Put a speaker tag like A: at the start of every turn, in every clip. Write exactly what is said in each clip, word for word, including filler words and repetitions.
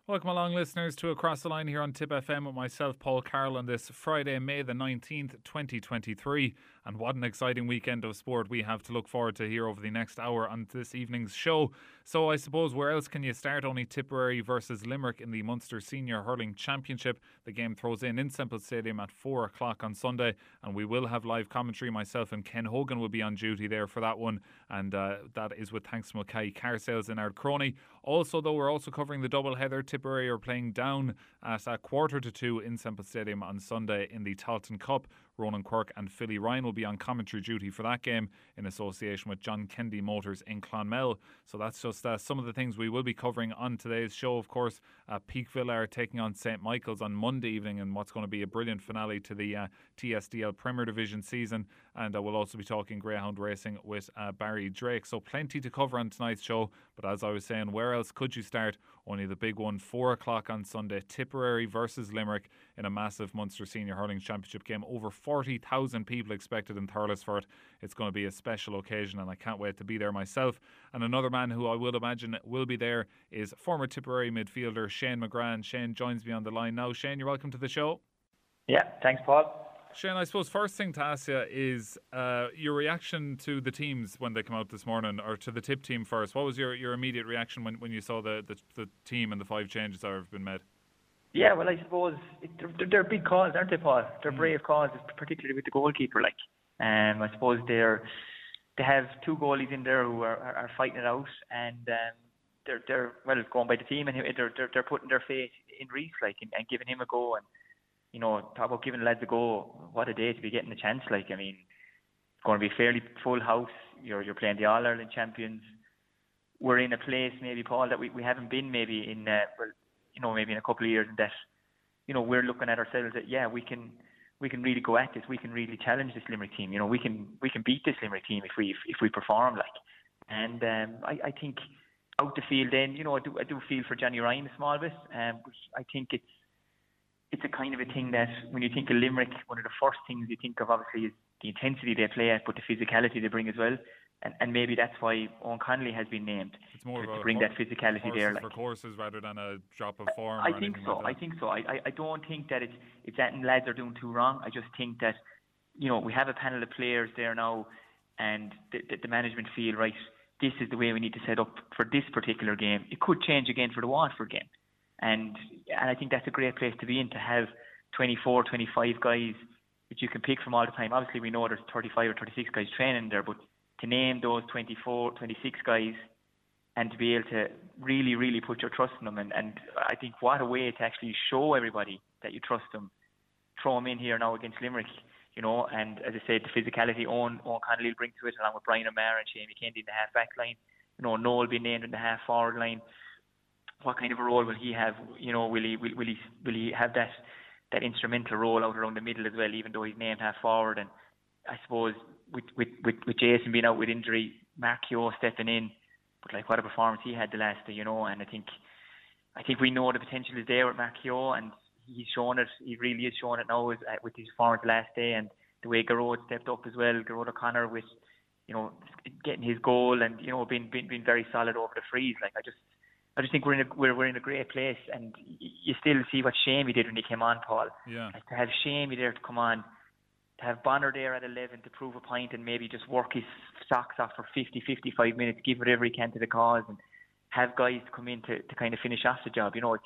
A: Welcome along, listeners, to Across the Line here on Tip F M with myself, Paul Carroll, on this Friday, May the nineteenth, twenty twenty-three. And what an exciting weekend of sport we have to look forward to here over the next hour on this evening's show. So I suppose where else can you start? Only Tipperary versus Limerick in the Munster Senior Hurling Championship. The game throws in in Semple Stadium at four o'clock on Sunday, and we will have live commentary. Myself and Ken Hogan will be on duty there for that one, and uh, that is with thanks to Mackay Car Sales in Ardcroney. Also, though, we're also covering the double header. Tipperary are playing down at a quarter to two in Semple Stadium on Sunday in the Talton Cup. Ronan Quirk and Philly Ryan will be on commentary duty for that game in association with John Kennedy Motors in Clonmel. So that's just uh, some of the things we will be covering on today's show. Of course, uh, Peakville are taking on Saint Michael's on Monday evening in what's going to be a brilliant finale to the uh, T S D L Premier Division season. And uh, we'll also be talking Greyhound Racing with uh, Barry Drake. So plenty to cover on tonight's show. But as I was saying, where else could you start? Only the big one, four o'clock on Sunday, Tipperary versus Limerick in a massive Munster Senior Hurling Championship game. Over forty thousand people expected in Thurles for it. It's going to be a special occasion, and I can't wait to be there myself. And another man who I will imagine will be there is former Tipperary midfielder Shane McGrath. Shane joins me on the line now. Shane, you're welcome to the show.
B: Yeah, thanks, Paul.
A: Shane, I suppose first thing to ask you is uh, your reaction to the teams when they come out this morning, or to the Tip team first. What was your, your immediate reaction when, when you saw the, the, the team and the five changes that have been made?
B: Yeah, well, I suppose it, they're, they're big calls, aren't they, Paul? They're
A: Mm.
B: brave calls, particularly with the goalkeeper. Like, um, I suppose they're they have two goalies in there who are, are, are fighting it out, and um, they're they're well going by the team, and they're they're, they're putting their faith in Reece, like, and, and giving him a go. And you know, talk about giving lads a go. What a day to be getting a chance. Like, I mean, it's going to be a fairly full house. You're you're playing the All Ireland champions. We're in a place, maybe, Paul, that we, we haven't been maybe in uh, well. you know, maybe in a couple of years, and that, you know, we're looking at ourselves that, yeah, we can we can really go at this, we can really challenge this Limerick team, you know, we can we can beat this Limerick team if we if, if we perform, like. And um, I, I think out the field then, you know, I do I do feel for Johnny Ryan a small bit, um, but I think it's it's a kind of a thing that when you think of Limerick, one of the first things you think of obviously is the intensity they play at, but the physicality they bring as well. And, and maybe that's why Owen Connolly has been named,
A: It's more
B: to,
A: of
B: to
A: a
B: bring
A: hor-
B: that physicality there. Like.
A: for courses rather than a drop of form.
B: I
A: or
B: think
A: anything
B: so.
A: like
B: I
A: that.
B: think so. I, I, I don't think that it's it's that lads are doing too wrong. I just think that, you know, we have a panel of players there now, and the, the, the management feel, right, this is the way we need to set up for this particular game. It could change again for the Waterford game, and and I think that's a great place to be in, to have twenty-four, twenty-five guys that you can pick from all the time. Obviously, we know there's thirty-five or thirty-six guys training there, but to name those twenty-four, twenty-six guys and to be able to really, really put your trust in them. And, and I think what a way to actually show everybody that you trust them. Throw them in here now against Limerick, you know, and as I said, the physicality Owen, Owen Connolly will bring to it, along with Brian O'Meara and Shamie Kennedy in the half-back line. You know, Noel being named in the half-forward line. What kind of a role will he have? You know, will he will, will he will he have that that instrumental role out around the middle as well, even though he's named half-forward? And I suppose with, with, with, with Jason being out with injury, Mark Keogh stepping in, but like what a performance he had the last day, you know. And I think I think we know the potential is there with Mark Keogh, and he's shown it. He really is showing it now with, uh, with his performance last day, and the way Garrod stepped up as well. Garrod O'Connor with, you know, getting his goal, and you know, being being, being very solid over the frees. Like I just I just think we're in a we're, we're in a great place, and you still see what Shamie did when he came on, Paul.
A: Yeah.
B: Like to have Shamie there to come on, to have Bonner there at eleven to prove a point and maybe just work his socks off for fifty, fifty-five minutes, give whatever he can to the cause, and have guys to come in to, to kind of finish off the job. You know, it's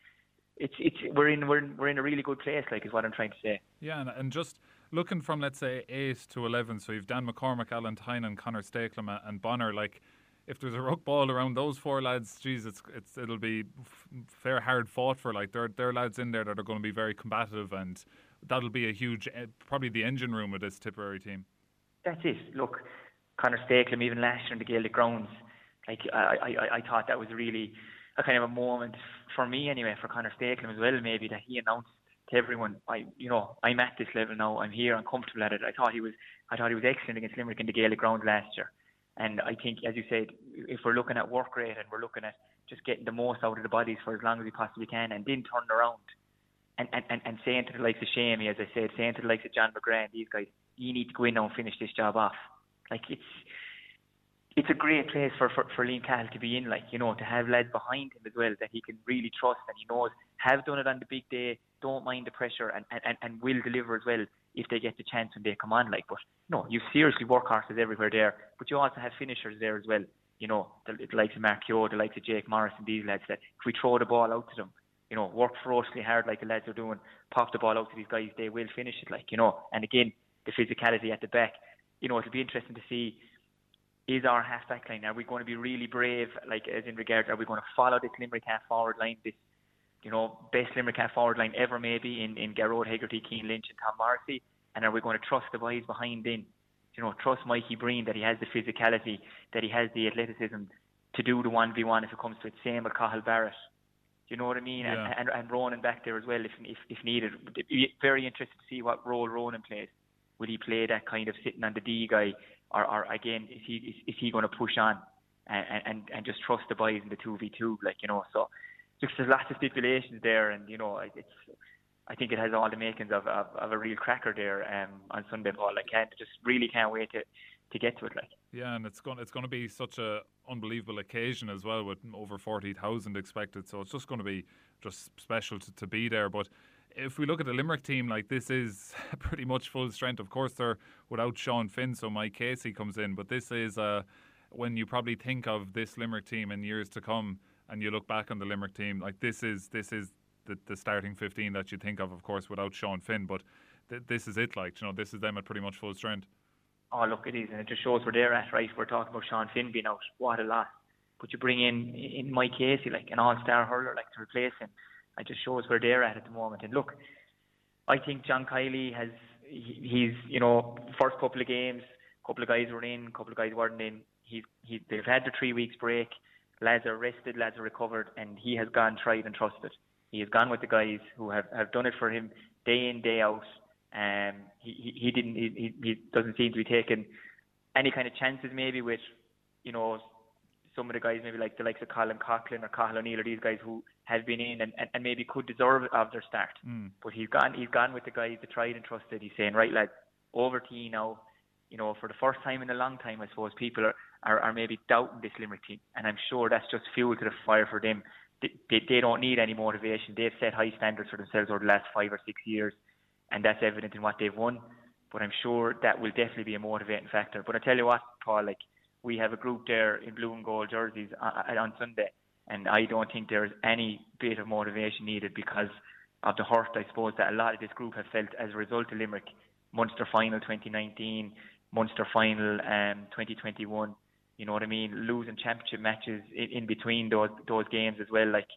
B: it's it's, it's we're in we're in, we're in a really good place, like, is what I'm trying to say.
A: Yeah, and, and just looking from, let's say, eight to eleven, so you've Dan McCormick, Alan Tynan, Conor Stakelum and Bonner. Like, if there's a ruck ball around those four lads, geez, it's, it's it'll be f- fair hard fought for. Like, there there are lads in there that are going to be very combative, and that'll be a huge, uh, probably the engine room of this Tipperary team.
B: That's it. Look, Conor Stakelum, even last year in the Gaelic grounds, like I, I, I thought that was really a kind of a moment for me anyway, for Conor Stakelum as well, maybe, that he announced to everyone, I, you know, I'm at this level now. I'm here. I'm comfortable at it. I thought he was, I thought he was excellent against Limerick in the Gaelic grounds last year. And I think, as you said, if we're looking at work rate and we're looking at just getting the most out of the bodies for as long as we possibly can, and then turning around and, and, and, and saying to the likes of Shamie, as I said, saying to the likes of John McGrath, these guys, you need to go in now and finish this job off. Like, it's it's a great place for, for, for Liam Cahill to be in, like, you know, to have lads behind him as well that he can really trust, and he knows have done it on the big day, don't mind the pressure, and, and, and will deliver as well if they get the chance when they come on. Like, but no, you seriously workhorses everywhere there, but you also have finishers there as well. You know, the, the likes of Mark Keogh, the likes of Jake Morris, and these lads that if we throw the ball out to them, you know, work ferociously hard like the lads are doing, pop the ball out to these guys, they will finish it, like, you know. And again, the physicality at the back, you know, it'll be interesting to see, is our half-back line, are we going to be really brave, like, as in regards, are we going to follow this Limerick half-forward line, this, you know, best Limerick half-forward line ever maybe in, in Garrod, Hegarty, Keane Lynch and Tom Morrissey, and are we going to trust the boys behind in, you know, trust Mikey Breen that he has the physicality, that he has the athleticism to do the one v one if it comes to it, same with Cahill Barrett, you know what I mean,
A: yeah.
B: and, and, and Ronan back there as well if, if, if needed. It'd be very interested to see what role Ronan plays. Will he play that kind of sitting on the D guy, or, or again, is he is, is he going to push on and, and, and just trust the boys in the two v two, like, you know? So just there's lots of stipulations there, and, you know, it's, I think it has all the makings of, of, of a real cracker there um, on Sunday, Paul. I can't just really can't wait to, to get to it, like.
A: Yeah, and it's going it's going to be such a unbelievable occasion as well, with over forty thousand expected. So it's just going to be just special to, to be there. But if we look at the Limerick team, like, this is pretty much full strength. Of course, they're without Sean Finn, so Mike Casey comes in. But this is uh, when you probably think of this Limerick team in years to come, and you look back on the Limerick team, like, this is this is the, the starting fifteen that you think of, of course, without Sean Finn. But th- this is it, like, you know, this is them at pretty much full strength.
B: Oh, look, it is, and it just shows where they're at, right? We're talking about Sean Finn being out. What a loss. But you bring in in Mike Casey, like an all-star hurler, like, to replace him. It just shows where they're at at the moment. And look, I think John Kiley has, he's, you know, first couple of games, couple of guys were in, couple of guys weren't in. He's, he, they've had the three weeks break. Lads are rested, lads are recovered, and he has gone tried and trusted. He has gone with the guys who have, have done it for him day in, day out. Um, he, he, he didn't, he, he doesn't seem to be taking any kind of chances maybe with, you know, some of the guys maybe like the likes of Colin Coughlin or Cathal O'Neill, or these guys who have been in and, and, and maybe could deserve of their start.
A: Mm.
B: But he's gone he's gone with the guys that tried and trusted. He's saying, right, lads, over to you now. You know, for the first time in a long time, I suppose, people are, are, are maybe doubting this Limerick team. And I'm sure that's just fuel to the fire for them. They, they, they don't need any motivation. They've set high standards for themselves over the last five or six years. And that's evident in what they've won. But I'm sure that will definitely be a motivating factor. But I tell you what, Paul, like, we have a group there in blue and gold jerseys on, on Sunday, and I don't think there's any bit of motivation needed because of the hurt, I suppose, that a lot of this group have felt as a result of Limerick. Munster final twenty nineteen, Munster final um, twenty twenty-one, you know what I mean, losing championship matches in, in between those those games as well, like,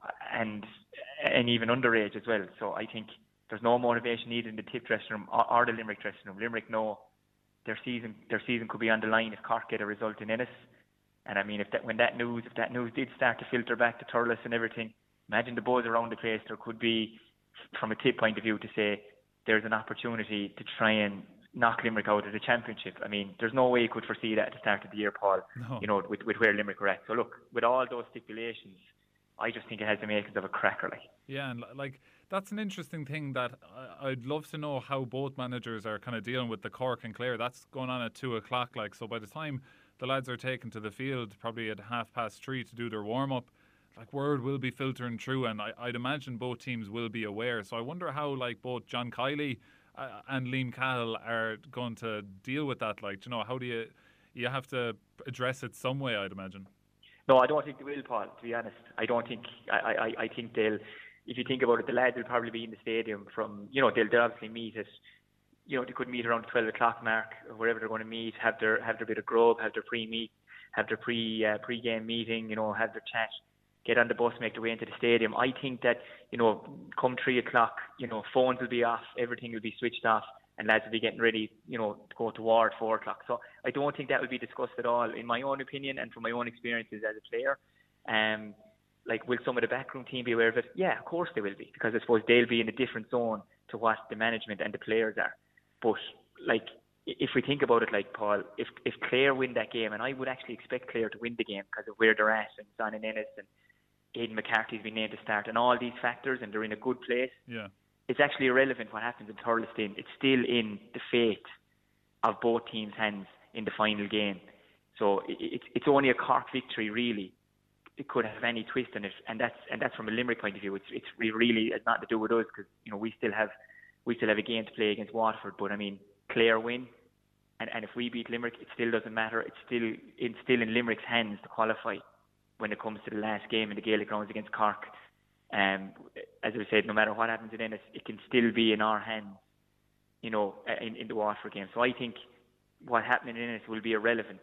B: and and even underage as well. So I think there's no motivation needed in the Tip dressing room or, or the Limerick dressing room. Limerick know their season their season could be on the line if Cork get a result in Ennis. And I mean, if that when that news if that news did start to filter back to Thurles and everything, imagine the buzz around the place. There could be, from a Tip point of view, to say there's an opportunity to try and knock Limerick out of the championship. I mean, there's no way you could foresee that at the start of the year, Paul.
A: No.
B: You know, with with where Limerick are at. So look, with all those stipulations, I just think it has the makings of a cracker, like.
A: Yeah, and like, that's an interesting thing that I'd love to know how both managers are kind of dealing with the Cork and Clare. That's going on at two o'clock, like, so by the time the lads are taken to the field, probably at half past three to do their warm up, like, word will be filtering through, and I, I'd imagine both teams will be aware. So I wonder how, like, both John Kiley uh, and Liam Cahill are going to deal with that. Like, you know, how do you you have to address it some way, I'd imagine.
B: No, I don't think they will, Paul, to be honest. I don't think, I, I, I think they'll, if you think about it, the lads will probably be in the stadium from, you know, they'll, they'll obviously meet at, you know, they could meet around the twelve o'clock mark, or wherever they're going to meet, have their, have their bit of grub, have their pre-meet, have their pre, uh, pre-game meeting, you know, have their chat, get on the bus, make their way into the stadium. I think that, you know, come three o'clock, you know, phones will be off, everything will be switched off, and lads will be getting ready, you know, to go to war at four o'clock. So I don't think that will be discussed at all, in my own opinion and from my own experiences as a player. Um, like, will some of the backroom team be aware of it? Yeah, of course they will be, because I suppose they'll be in a different zone to what the management and the players are. But, like, if we think about it, like, Paul, if if Clare win that game, and I would actually expect Clare to win the game because of where they're at, and Son and Ennis and Aidan McCarthy's been named to start, and all these factors, and they're in a good place.
A: Yeah.
B: It's actually irrelevant what happens in Thurlestane. It's still in the fate of both teams' hands in the final game. So it, it, it's only a Cork victory, really. It could have any twist in it, and that's and that's from a Limerick point of view. It's it's really it's not to do with us, because you know we still have we still have a game to play against Waterford. But I mean, Clare win, and, and if we beat Limerick, it still doesn't matter. It's still it's still in Limerick's hands to qualify when it comes to the last game in the Gaelic grounds against Cork. Um, as I said, no matter what happens in Ennis, it can still be in our hands, you know, in, in the Waterford game. So I think what happened in Ennis will be irrelevant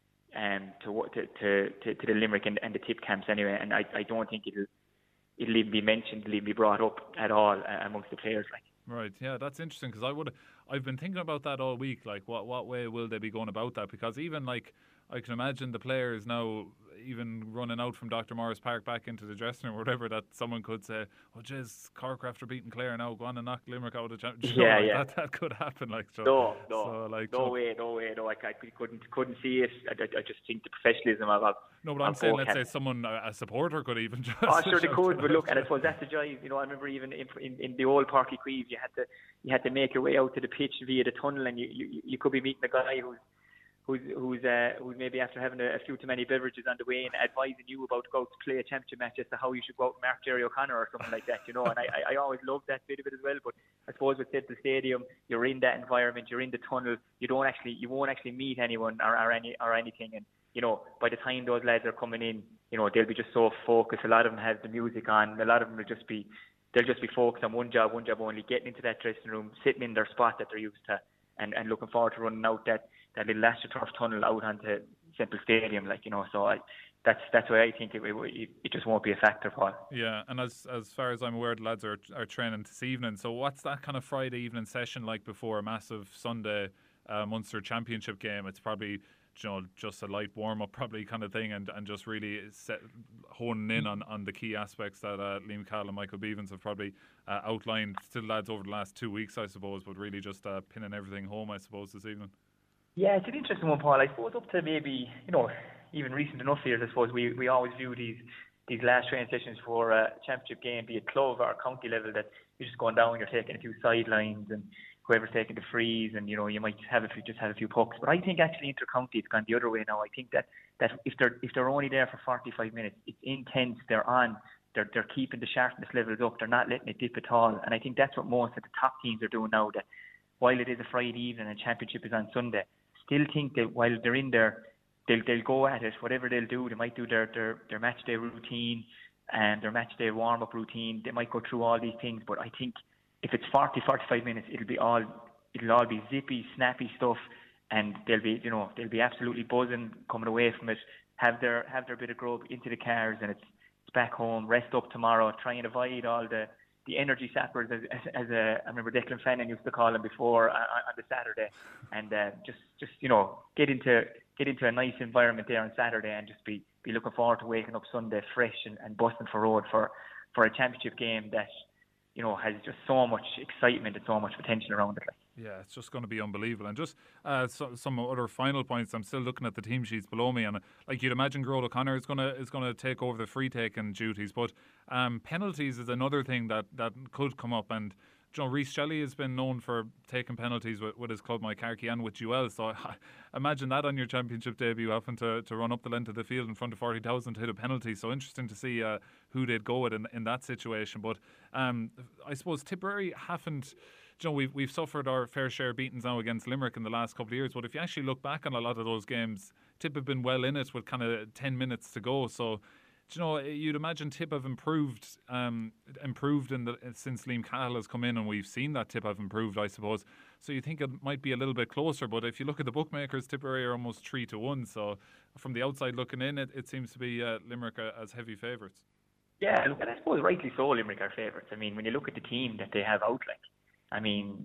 B: um, to, to, to, to the Limerick and, and the tip camps anyway. And I, I don't think it'll, it'll even be mentioned, it'll even be brought up at all uh, amongst the players. Like.
A: Right, yeah, that's interesting, because I would, I've been thinking about that all week. Like, what, what way will they be going about that? Because even like, I can imagine the players now even running out from Doctor Morris Park back into the dressing room or whatever, that someone could say, oh jeez, Cork after beating Clare now, go on and knock Limerick out of the championship.
B: Yeah,
A: like
B: yeah.
A: That, that could happen. Like, so,
B: no, no,
A: so, like,
B: no
A: so,
B: way, no way, no. I, I couldn't, couldn't see it. I, I just think the professionalism of.
A: No, but I'm saying, let's say someone, a supporter, could even just.
B: Oh, sure they could, but look, and I suppose that's the jive. You know, I remember even in, in, in the old Parky Queeve, you had to, you had to make your way out to the pitch via the tunnel, and you, you, you could be meeting a guy who's. who's who's uh, who's maybe after having a, a few too many beverages on the way and advising you about to go out to play a championship match as to how you should go out and mark Jerry O'Connor or something like that, you know. And I, I always loved that bit of it as well. But I suppose with the stadium, you're in that environment, you're in the tunnel, you don't actually, you won't actually meet anyone or, or any or anything. And you know, by the time those lads are coming in, you know, they'll be just so focused. A lot of them have the music on. A lot of them will just be, they'll just be focused on one job, one job only, getting into that dressing room, sitting in their spot that they're used to, and, and looking forward to running out that. that little AstroTurf tunnel out onto Semple Stadium, like, you know, so I, that's that's why I think it, it it just won't be a factor, Paul.
A: Yeah, and as as far as I'm aware, the lads are are training this evening. So what's that kind of Friday evening session like before a massive Sunday uh, Munster Championship game? It's probably, you know, just a light warm up, probably kind of thing, and, and just really set, honing in on, on the key aspects that uh, Liam Cahill and Michael Beavens have probably uh, outlined to the lads over the last two weeks, I suppose, but really just uh, pinning everything home, I suppose, this evening.
B: Yeah, it's an interesting one, Paul. I suppose up to maybe, you know, even recent enough years, I suppose we, we always view these these last training sessions for a championship game, be it club or county level, that you're just going down, you're taking a few sidelines and whoever's taking the frees, and you know, you might have a few, just have a few pucks. But I think actually inter-county, it's gone the other way now. I think that, that if they're if they're only there for forty-five minutes, it's intense. They're on. They're they're keeping the sharpness levels up. They're not letting it dip at all. And I think that's what most of the top teams are doing now. That while it is a Friday evening and championship is on Sunday, still think that while they're in there, they'll they'll go at it. Whatever they'll do, they might do their their, their match day routine and their match day warm up routine. They might go through all these things, but I think if it's forty, forty-five minutes, it'll be all it'll all be zippy, snappy stuff, and they'll be you know they'll be absolutely buzzing coming away from it. Have their have their bit of grub into the cars, and it's it's back home. Rest up tomorrow. Try and avoid all the. the energy sappers, as, as, as a, I remember Declan Fennan used to call them before uh, on the Saturday, and uh, just, just you know, get into get into a nice environment there on Saturday, and just be, be looking forward to waking up Sunday fresh and, and busting for road for, for a championship game that, you know, has just so much excitement and so much potential around it. Like.
A: Yeah, it's just going to be unbelievable. And just uh, so, some other final points. I'm still looking at the team sheets below me, and uh, like you'd imagine, Gerard O'Connor is going to is going to take over the free taking duties. But um, penalties is another thing that, that could come up. And you know, Reece Shelley has been known for taking penalties with, with his club, Mike Harkey, and with Jewel. So I, imagine that on your championship debut, having to, to run up the length of the field in front of forty thousand to hit a penalty. So interesting to see uh, who they'd go with in, in that situation. But um, I suppose Tipperary haven't. You know, we've, we've suffered our fair share of beatings now against Limerick in the last couple of years, but if you actually look back on a lot of those games, Tip have been well in it with kind of ten minutes to go. So, you know, you'd imagine Tip have improved um, improved in the, since Liam Cahill has come in, and we've seen that Tip have improved, I suppose. So you think it might be a little bit closer, but if you look at the bookmakers, Tipperary are almost three to one. So from the outside looking in, it, it seems to be uh, Limerick uh, as heavy favourites.
B: Yeah, look, and I suppose rightly so, Limerick are favourites. I mean, when you look at the team that they have out, like, I mean,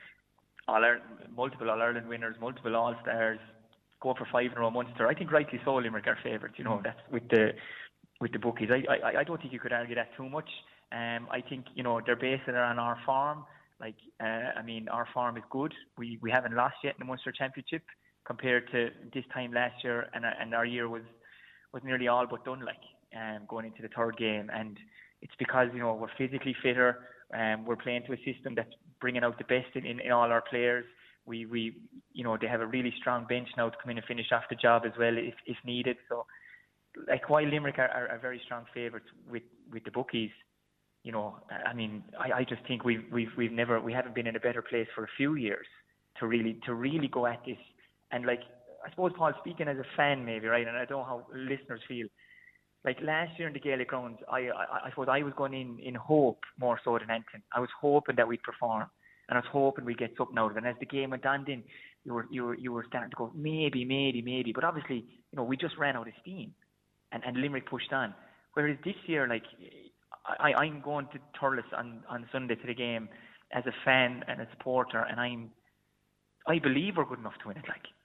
B: all multiple All-Ireland winners, multiple All-Stars, go for five in a row Munster. I think rightly so, Limerick are favourites. You know, that's with the with the bookies. I, I I don't think you could argue that too much. Um, I think you know they're basing it on our form. Like, uh, I mean, our form is good. We we haven't lost yet in the Munster Championship compared to this time last year, and and our year was was nearly all but done. Like, um, going into the third game, and it's because you know we're physically fitter. Um, we're playing to a system that's bringing out the best in, in, in all our players. We, we, you know, they have a really strong bench now to come in and finish off the job as well if, if needed. So, like, while Limerick are, are, are very strong favourites with, with the bookies, you know, I mean, I, I just think we've we've we've never we haven't been in a better place for a few years to really to really go at this. And like, I suppose, Paul, speaking as a fan maybe, right, and I don't know how listeners feel. Like last year in the Gaelic rounds, I, I I suppose I was going in in hope more so than anything. I was hoping that we'd perform, and I was hoping we'd get something out of it. And as the game went on, then you were you were you were starting to go maybe, maybe, maybe. But obviously, you know, we just ran out of steam, and and Limerick pushed on. Whereas this year, like, I I'm going to Thurles on on Sunday to the game as a fan and a supporter, and I'm I believe we're good enough to win it. Like,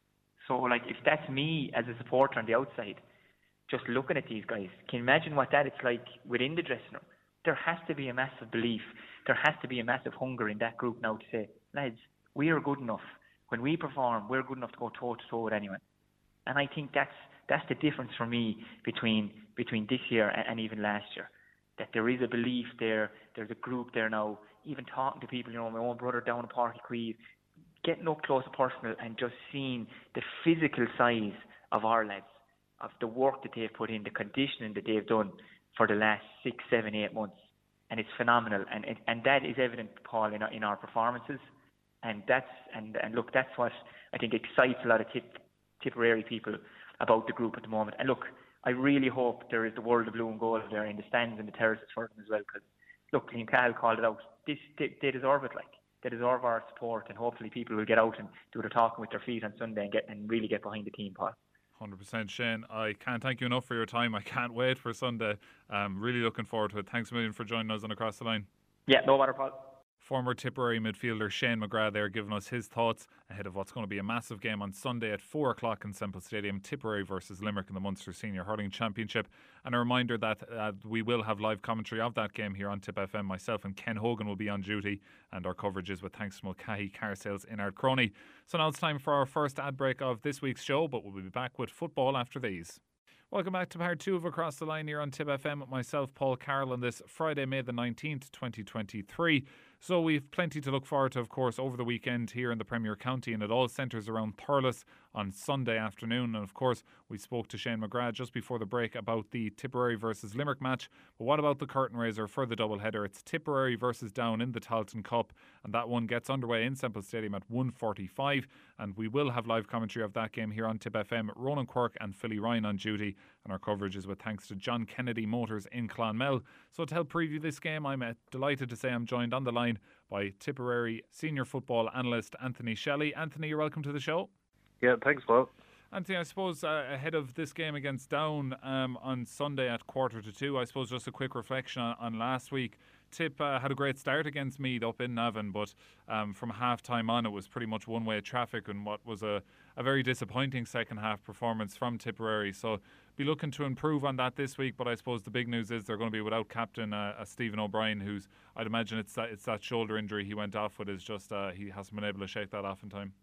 B: so like if that's me as a supporter on the outside, just looking at these guys, can you imagine what that it's like within the dressing room? There has to be a massive belief. There has to be a massive hunger in that group now to say, lads, we are good enough. When we perform, we're good enough to go toe to toe with anyone. And I think that's that's the difference for me between between this year and, and even last year. That there is a belief there. There's a group there now. Even talking to people, you know, my own brother down in Páirc Uí Chaoimh, getting up close and personal and just seeing the physical size of our lads, of the work that they've put in, the conditioning that they've done for the last six, seven, eight months. And it's phenomenal. And and, and that is evident, Paul, in our, in our performances. And that's and, and look, that's what I think excites a lot of tip, Tipperary people about the group at the moment. And look, I really hope there is the world of blue and gold there in the stands and the terraces for them as well. Because look, Liam Cahill called it out. This they, they deserve it. Like, they deserve our support, and hopefully people will get out and do the talking with their feet on Sunday and get and really get behind the team, Paul.
A: one hundred percent, Shane. I can't thank you enough for your time. I can't wait for Sunday. Um, really looking forward to it. Thanks a million for joining us on Across the Line.
B: Yeah, no matter, Paul.
A: Former Tipperary midfielder Shane McGrath there giving us his thoughts ahead of what's going to be a massive game on Sunday at four o'clock in Semple Stadium, Tipperary versus Limerick in the Munster Senior Hurling Championship. And a reminder that uh, we will have live commentary of that game here on Tip F M. Myself and Ken Hogan will be on duty, and our coverage is with thanks to Mulcahy Car Sales in Ardcroney. So now it's time for our first ad break of this week's show, but we'll be back with football after these. Welcome back to part two of Across the Line here on Tip F M with myself, Paul Carroll, on this Friday, May the nineteenth, twenty twenty-three. So we've plenty to look forward to, of course, over the weekend here in the Premier County, and it all centres around Thurles on Sunday afternoon. And of course, we spoke to Shane McGrath just before the break about the Tipperary versus Limerick match. But what about the curtain raiser for the doubleheader? It's Tipperary versus Down in the Tailteann Cup, and that one gets underway in Semple Stadium at one forty-five. And we will have live commentary of that game here on Tip F M. Ronan Quirk and Philly Ryan on duty, and our coverage is with thanks to John Kennedy Motors in Clonmel. So to help preview this game, I'm uh, delighted to say I'm joined on the line by Tipperary senior football analyst Anthony Shelley. Anthony, you're welcome to the show.
C: Yeah, thanks, Paul.
A: Anthony, I suppose uh, ahead of this game against Down um, on Sunday at quarter to two, I suppose just a quick reflection on, on last week. Tip uh, had a great start against Meath up in Navan, but um, from half time on it was pretty much one way traffic, and what was a, a very disappointing second half performance from Tipperary. So be looking to improve on that this week, but I suppose the big news is they're going to be without captain uh, uh, Stephen O'Brien, who's, I'd imagine it's that, it's that shoulder injury he went off with, is just uh, he hasn't been able to shake that off in time.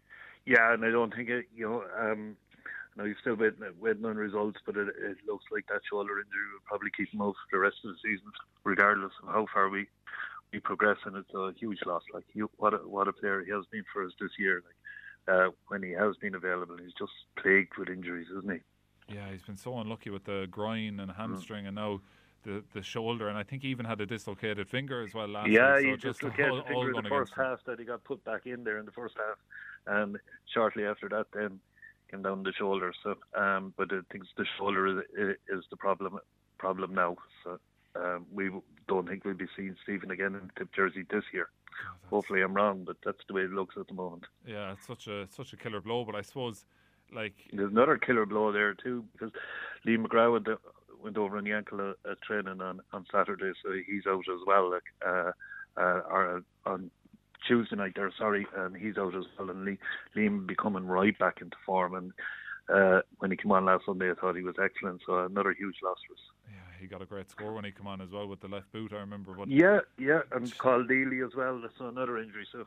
C: Yeah, and I don't think it, you know, um, now you've still waiting, waiting on results, but it, it looks like that shoulder injury will probably keep him out for the rest of the season, regardless of how far we, we progress, and it's a huge loss. Like, you, what a, what a player he has been for us this year. Like, uh, when he has been available, he's just plagued with injuries, isn't he?
A: Yeah, he's been so unlucky with the groin and hamstring, mm. and now the the shoulder, and I think he even had a dislocated finger as well last
C: yeah,
A: week.
C: Yeah,
A: so
C: he
A: just
C: dislocated
A: all,
C: the finger
A: all
C: in the first half that he got put back in there in the first half, and shortly after that then came down the shoulder. So, um, but I think the shoulder is, is the problem problem now. So um, we don't think we'll be seeing Stephen again in Tip jersey this year. Oh, hopefully I'm wrong, but that's the way it looks at the moment.
A: Yeah, it's such a such a killer blow, but I suppose like
C: there's another killer blow there too, because Liam McGrath went, went over on the ankle at, at training on, on Saturday, so he's out as well. Like, uh, uh, or on Tuesday night there, sorry, and he's out as well. And Liam, Liam be coming right back into form. And uh, when he came on last Sunday, I thought he was excellent. So another huge loss for us.
A: Yeah, he got a great score when he came on as well with the left boot, I remember. But
C: yeah, yeah, and Carl Dealey as well. So another injury. So.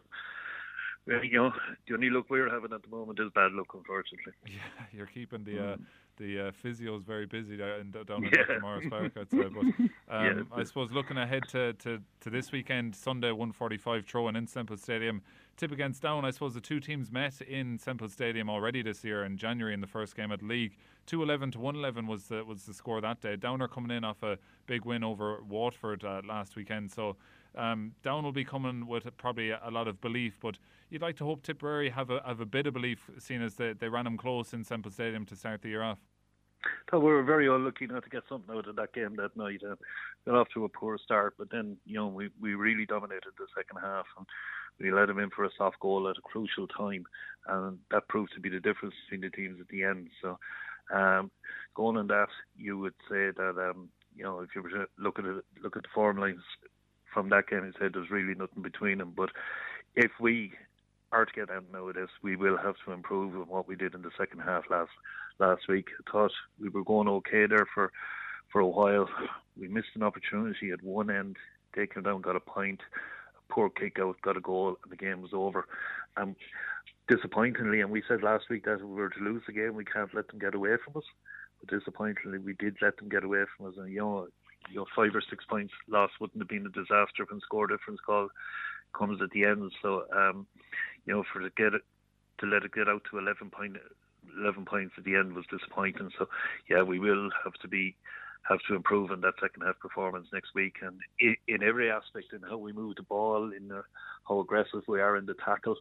C: Well, you know, the only luck we're having at the moment is bad luck, unfortunately.
A: Yeah, you're keeping the uh, the uh, physio is very busy down, down in
C: Yeah.
A: Doctor Morris Park, I'd say. But um,
C: Yeah.
A: I suppose looking ahead to, to, to this weekend, Sunday, one forty-five throw-in in Semple Stadium. Tip against Down. I suppose the two teams met in Semple Stadium already this year in January in the first game at league. two eleven to one eleven was the, was the score that day. Down are coming in off a big win over Watford uh, last weekend. So um, Down will be coming with probably a, a lot of belief, but you'd like to hope Tipperary have a, have a bit of belief, seeing as they, they ran them close in Semple Stadium to start the year off.
C: So we were very unlucky not to get something out of that game that night. Uh, got off to a poor start, but then you know we, we really dominated the second half, and we let them in for a soft goal at a crucial time, and that proved to be the difference between the teams at the end. So, um, going on that, you would say that um, you know if you were to look at it, look at the form lines from that game, you said there's really nothing between them. But if we are to get anything out of this, we will have to improve on what we did in the second half last last week. I thought we were going okay there for for a while. We missed an opportunity at one end. They came down, got a point, a poor kick out, got a goal, and the game was over. Um, disappointingly, and we said last week that if we were to lose the game, we can't let them get away from us. But disappointingly, we did let them get away from us. And you know, you know, five or six points lost wouldn't have been a disaster when score difference call comes at the end. So, um, you know, for to get it, to let it get out to eleven point, eleven points at the end was disappointing. So, yeah, we will have to be have to improve on that second half performance next week, and in, in every aspect, in how we move the ball, in the, how aggressive we are in the tackle.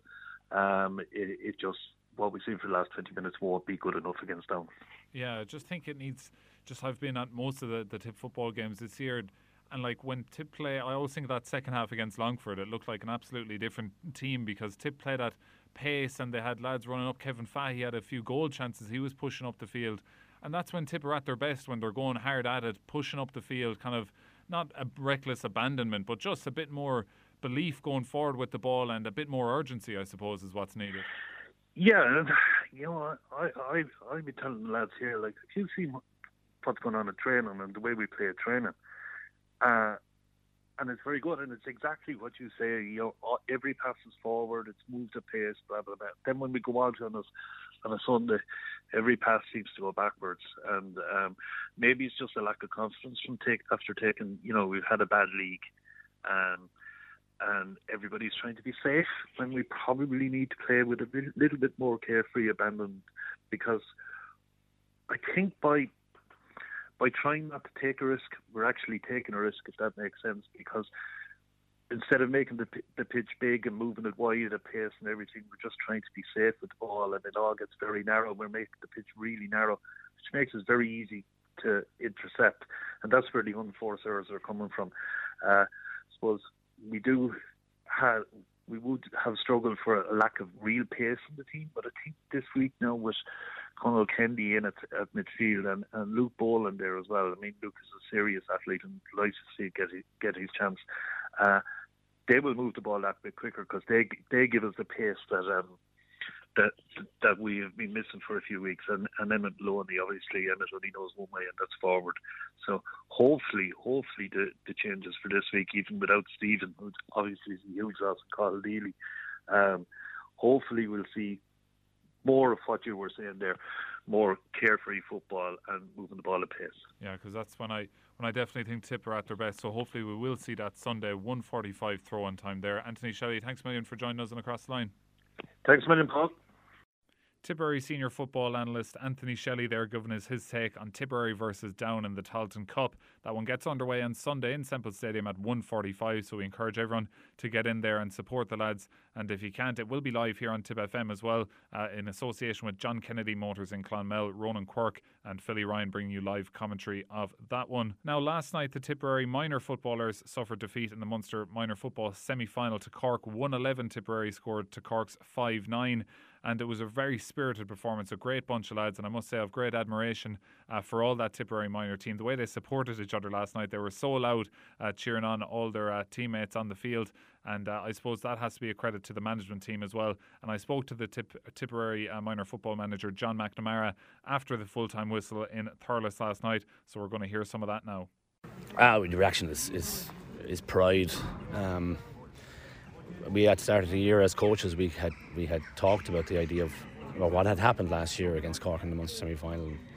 C: Um, it, it just what we've seen for the last twenty minutes won't be good enough against Down.
A: Yeah, I just think it needs. Just I've been at most of the, the Tip football games this year, and like when Tip play, I always think that second half against Longford, it looked like an absolutely different team because Tip played at pace and they had lads running up. Kevin Fahey had a few goal chances. He was pushing up the field, and that's when Tip are at their best, when they're going hard at it, pushing up the field, kind of not a reckless abandonment, but just a bit more belief going forward with the ball and a bit more urgency, I suppose, is what's needed.
C: Yeah, and you know, I I I be telling the lads here, like if you see what's going on at training and the way we play at training, uh, and it's very good, and it's exactly what you say. You know, every pass is forward, it's moved at pace, blah blah blah. Then when we go out on us on a Sunday, every pass seems to go backwards, and um, maybe it's just a lack of confidence from take after taking. You know, we've had a bad league, um, and everybody's trying to be safe when we probably need to play with a little, little bit more carefree abandon, because I think by by trying not to take a risk, we're actually taking a risk, if that makes sense, because instead of making the the pitch big and moving it wide at pace and everything, we're just trying to be safe with the ball, and it all gets very narrow. We're making the pitch really narrow, which makes it very easy to intercept, and that's where the unforced errors are coming from. Uh, I suppose we do have, we would have struggled for a lack of real pace in the team, but I think this week now with Conal Kendi in at, at midfield and, and Luke Boland there as well. I mean, Luke is a serious athlete and delighted to see get his, get his chance. Uh, they will move the ball that bit quicker because they they give us the pace that um, that that we have been missing for a few weeks. And, and Emmett Loney, obviously, Emmett only knows one way, and that's forward. So hopefully, hopefully the, the changes for this week, even without Stephen, who obviously is a huge loss, and Carl Deely, um, hopefully we'll see more of what you were saying there, more carefree football and moving the ball at pace.
A: Yeah, because that's when I when I definitely think Tip are at their best. So hopefully we will see that Sunday one forty-five throw-in time there. Anthony Shelley, thanks a million for joining us on Across the Line.
C: Thanks a million, Paul.
A: Tipperary senior football analyst Anthony Shelley there giving us his take on Tipperary versus Down in the Tailteann Cup. That one gets underway on Sunday in Semple Stadium at one forty-five, so we encourage everyone to get in there and support the lads. And if you can't, it will be live here on Tip F M as well, uh, in association with John Kennedy Motors in Clonmel, Ronan Quirk and Philly Ryan bringing you live commentary of that one. Now, last night the Tipperary minor footballers suffered defeat in the Munster minor football semi-final to Cork. one eleven Tipperary scored to Cork's five nine. And it was a very spirited performance, a great bunch of lads, and I must say I have great admiration uh, for all that Tipperary minor team. The way they supported each other last night, they were so loud, uh, cheering on all their uh, teammates on the field, and uh, I suppose that has to be a credit to the management team as well. And I spoke to the Tip- Tipperary uh, minor football manager John McNamara after the full-time whistle in Thurles last night, so we're going to hear some of that now.
D: Ah, the reaction is is, is pride. Um, We had started the year as coaches. We had we had talked about the idea of well, what had happened last year against Cork in the Munster semi-final,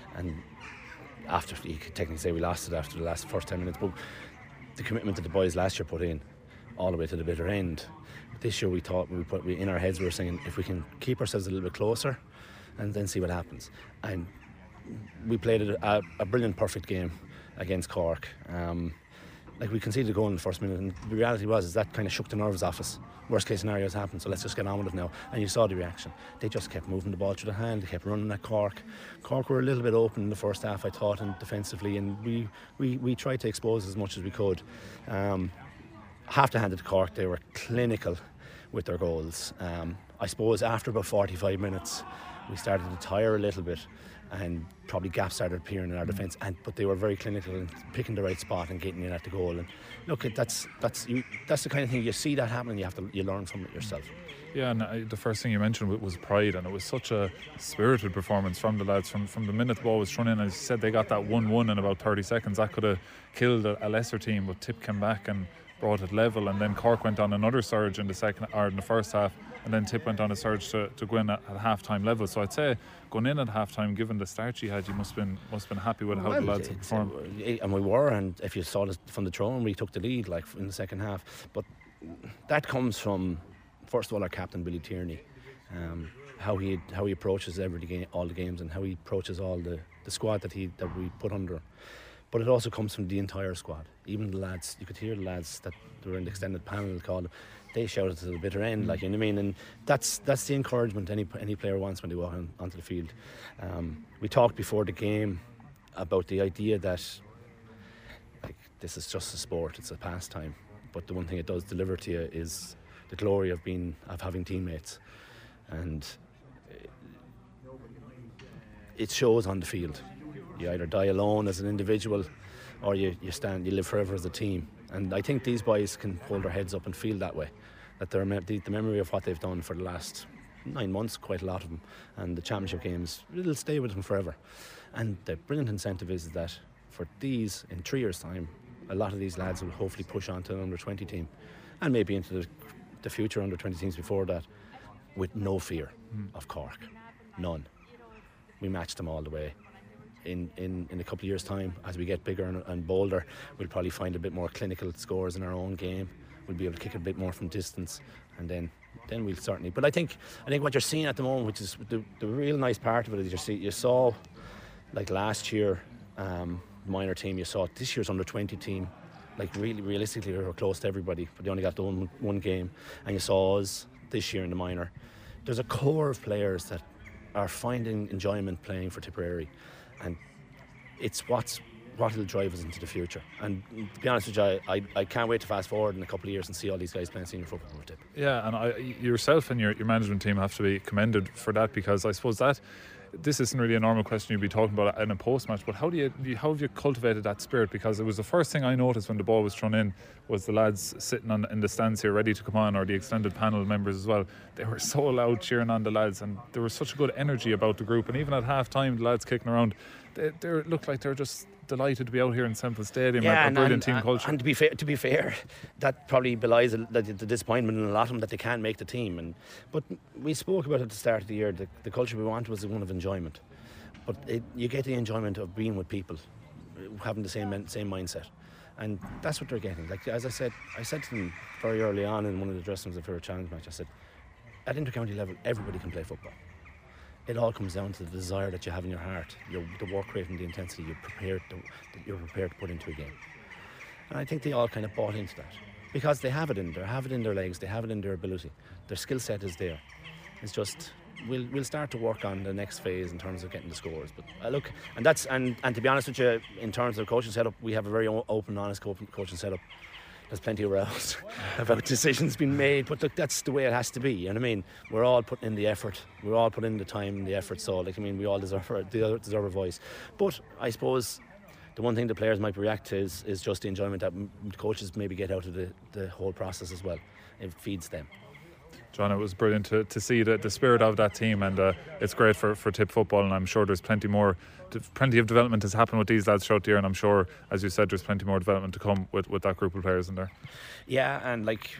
D: and after, you could technically say we lost it after the last first ten minutes, but the commitment that the boys last year put in all the way to the bitter end. This year we thought, we put we, in our heads we were saying, if we can keep ourselves a little bit closer and then see what happens. And we played a, a brilliant perfect game against Cork. Um, like we conceded a goal in the first minute, and the reality was is that kind of shook the nerves off us. Worst case scenarios happened, so let's just get on with it now. And you saw the reaction. They just kept moving the ball through the hand. They kept running at Cork. Cork were a little bit open in the first half, I thought, and defensively, and we we, we tried to expose as much as we could. Um, have to hand it to Cork. They were clinical with their goals. Um, I suppose after about forty-five minutes, we started to tire a little bit, and probably gaps started appearing in our defence. And but they were very clinical in picking the right spot and getting in at the goal. And look, that's that's you, that's the kind of thing you see that happening. You have to you learn from it yourself.
A: Yeah, and uh, the first thing you mentioned was pride, and it was such a spirited performance from the lads. From from the minute the ball was thrown in, as you said, they got that one one in about thirty seconds. That could have killed a, a lesser team, but Tip came back and brought it level, and then Cork went on another surge in the second or in the first half, and then Tip went on a surge to, to go in at, at half time level. So I'd say going in at half time, given the start you had, you must have been must have been happy with how
D: well,
A: the lads had performed.
D: And we were, and if you saw this from the throw, we took the lead like in the second half. But that comes from, first of all, our captain Billy Tierney, um, how he how he approaches every game, all the games, and how he approaches all the, the squad that he that we put under him. But it also comes from the entire squad. Even the lads, you could hear the lads that were in the extended panel called, they shouted to the bitter end, like, you know what I mean? And that's that's the encouragement any any player wants when they walk on, onto the field. Um, we talked before the game about the idea that, like, this is just a sport, it's a pastime. But the one thing it does deliver to you is the glory of being of having teammates, and it shows on the field. You either die alone as an individual, or you, you stand, you live forever as a team. And I think these boys can hold their heads up and feel that way, that they're the, the memory of what they've done for the last nine months, quite a lot of them, and the championship games, it'll stay with them forever. And the brilliant incentive is that for these, in three years' time, a lot of these lads will hopefully push on to an under twenty team, and maybe into the, the future under twenty teams before that, with no fear mm. of Cork, none. We matched them all the way. In, in, in a couple of years' time, as we get bigger and, and bolder, we'll probably find a bit more clinical scores in our own game. We'll be able to kick it a bit more from distance, and then then we'll certainly. But I think I think what you're seeing at the moment, which is the, the real nice part of it, is you see you saw, like last year, um, minor team. You saw this year's under twenty team. Like really, realistically, we were close to everybody, but they only got the one one game. And you saw us this year in the minor. There's a core of players that are finding enjoyment playing for Tipperary. And it's what's what will drive us into the future. And to be honest with you, I, I, I can't wait to fast forward in a couple of years and see all these guys playing senior football with Tip.
A: Yeah, and I, yourself and your, your management team have to be commended for that, because I suppose that this isn't really a normal question you'd be talking about in a post-match, but how do you how have you cultivated that spirit? Because it was the first thing I noticed when the ball was thrown in was the lads sitting on in the stands here ready to come on, or the extended panel members as well. They were so loud cheering on the lads, and there was such a good energy about the group. And even at half time, the lads kicking around, they, they looked like they were just delighted to be out here in Semple Stadium.
D: Yeah,
A: a, a
D: and,
A: brilliant
D: and,
A: team
D: and,
A: culture.
D: And to be fair, to be fair, that probably belies the, the, the disappointment in a lot of them that they can't make the team. And but we spoke about it at the start of the year. The, the culture we wanted was one of enjoyment. But it, you get the enjoyment of being with people, having the same same mindset, and that's what they're getting. Like as I said, I said to them very early on in one of the dressing rooms for a challenge match. I said, at intercounty level, everybody can play football. It all comes down to the desire that you have in your heart, your, the work rate and the intensity you're prepared to, that you're prepared to put into a game. And I think they all kind of bought into that because they have it in there, have it in their legs, they have it in their ability. Their skill set is there. It's just. We'll we'll start to work on the next phase in terms of getting the scores. But uh, look, and that's and, and to be honest with you, in terms of coaching setup, we have a very open, honest co- coaching setup. There's plenty of rows about decisions being made, but look, that's the way it has to be. You know what I mean? We're all putting in the effort. We're all putting in the time and the effort. So, like, I mean, we all deserve deserve a voice. But I suppose the one thing the players might react to is, is just the enjoyment that coaches maybe get out of the, the whole process as well. It feeds them.
A: John, it was brilliant to, to see the, the spirit of that team, and uh, it's great for, for Tip football, and I'm sure there's plenty more, plenty of development has happened with these lads throughout the year, and I'm sure, as you said, there's plenty more development to come with, with that group of players in there.
D: Yeah, and like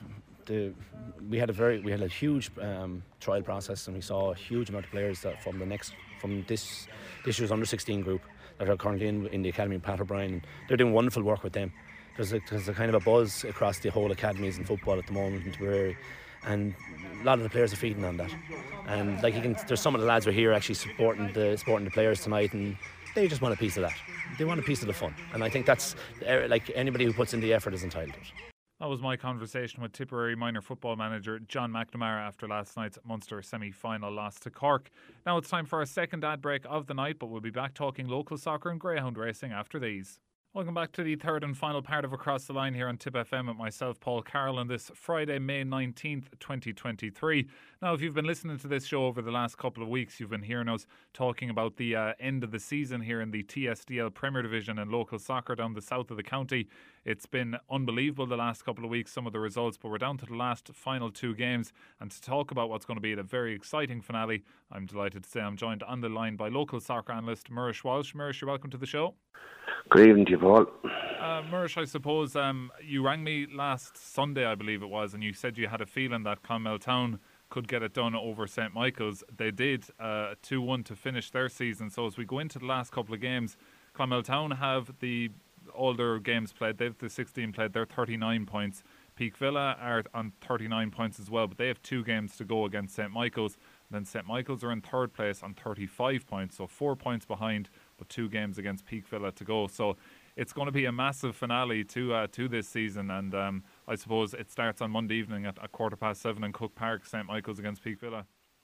D: the we had a very we had a huge um, trial process, and we saw a huge amount of players that from the next from this this year's under sixteen group that are currently in, in the academy in Pat O'Brien. They're doing wonderful work with them. There's a, there's a kind of a buzz across the whole academies in football at the moment in Tipperary, and a lot of the players are feeding on that. And like you can, there's some of the lads who are here actually supporting the supporting the players tonight, and they just want a piece of that. They want a piece of the fun, and I think that's like anybody who puts in the effort is entitled to it.
A: That was my conversation with Tipperary minor football manager John McNamara after last night's Munster semi-final loss to Cork. Now it's time for our second ad break of the night, but we'll be back talking local soccer and greyhound racing after these. Welcome back to the third and final part of Across the Line here on Tip F M with myself, Paul Carroll, on this Friday, May nineteenth, twenty twenty-three. Now, if you've been listening to this show over the last couple of weeks, you've been hearing us talking about the uh, end of the season here in the T S D L Premier Division and local soccer down the south of the county. It's been unbelievable the last couple of weeks, some of the results, but we're down to the last final two games. And to talk about what's going to be a very exciting finale, I'm delighted to say I'm joined on the line by local soccer analyst Murish Walsh. Murish, you're welcome to the show.
E: Good evening to you, Paul.
A: Uh, Murish, I suppose um, you rang me last Sunday, I believe it was, and you said you had a feeling that Clonmel Town could get it done over Saint Michael's. They did, uh, two one to finish their season. So as we go into the last couple of games, Clonmel Town have the all their games played. They've the sixteen played. They're thirty-nine points. Peak Villa are on thirty-nine points as well, but they have two games to go against Saint Michael's. Then Saint Michael's are in third place on thirty-five points, so four points behind, but two games against Peak Villa to go. So it's going to be a massive finale to uh, to this season, and um, I suppose it starts on Monday evening at, at quarter past seven in Cook Park, Saint Michael's against Peak Villa.